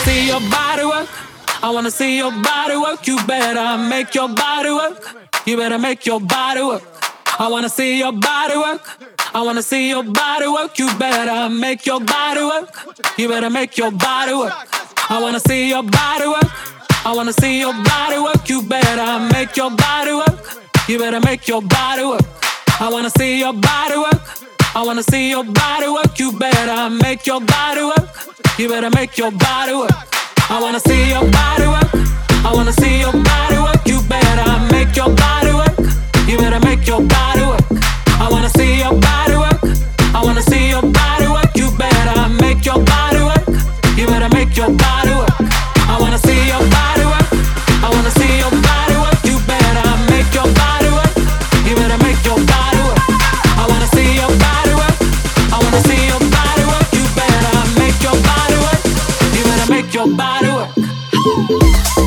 See your body work. I wanna see your body work. You better make your body work. You better make your body work. I wanna see your body work. I wanna see your body work. You better make your body work. You better make your body work. I wanna see your body work. I wanna see your body work. You better make your body work. You better make your body work. I wanna see your body work. I wanna see your body work. You better make your body work. You better make your body work. I wanna see your body work. I wanna see your body work. You better make your body work. You better make your body work. I wanna see your body work. I wanna see your body work. You better make your body work. You better make your body work. I wanna see your body work. I wanna see your body work. You better make your body work. You better make your body work. I wanna see your body work. I wanna see your body work. You better make your body work. You better make your body work.